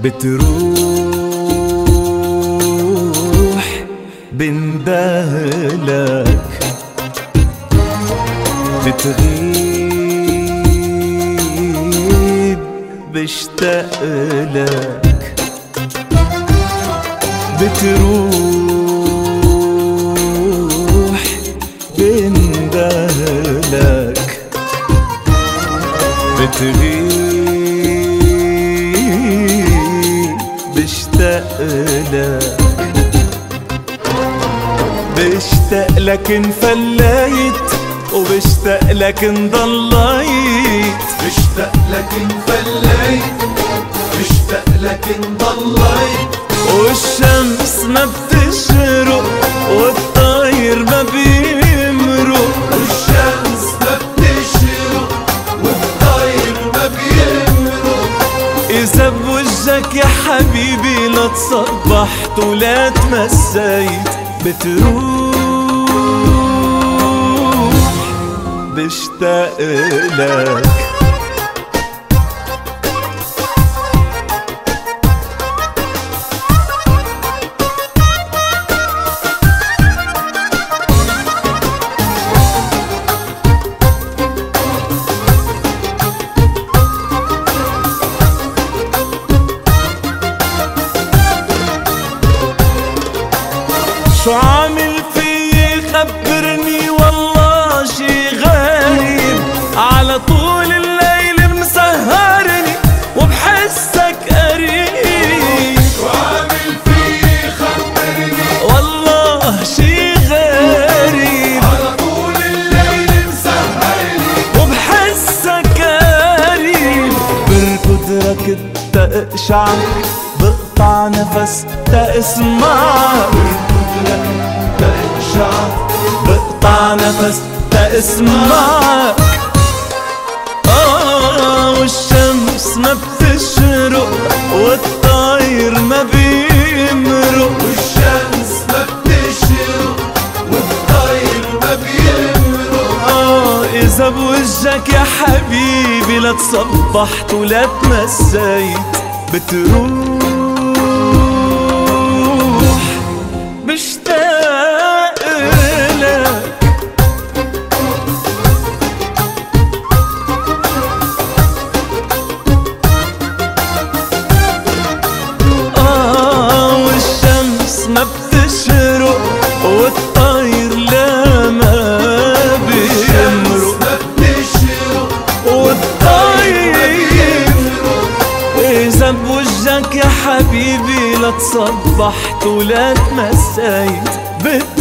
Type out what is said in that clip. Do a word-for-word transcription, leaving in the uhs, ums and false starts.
بتروح بندهلك، بتغيب بشتاقلك، بتروح بندهلك، بتغيب بشتاقلك، بشتاقلك ان فليت وبشتاقلك ان ضليت، بشتاقلك ان فليت بشتاقلك ان ضليت، والشمس ما بتشرق والطاير ما بيمرق، والشمس ما بتشرق والطاير ما بيمرق. إذا بوجهك يا حبيبي لا تصبحت ولا تمسيت، بتروح بشتاقلك. شو عامل فيي خبرني والله شي غريب، على طول الليل مسهرني وبحسك قريب. شو عامل فيي خبرني والله شي غريب، على طول الليل مسهرني وبحسك قريب. بركض ركض تقشعر بقطع نفس تسمعك، بقطع نفس تسمعك. آه والشمس ما بتشرق والطاير ما بيمرق، والشمس ما بتشرق والطاير ما بيمرق. آه إذا بوجهك يا حبيبي لا تصبحت ولا تمسيت، بتروح بشتاقلك. آه والشمس ما بتشرق والطاير لا ما بيمرق، ما بتشرق والطاير إذا بوجهك يا حبيبي لا تصبحت ولا تمسيت،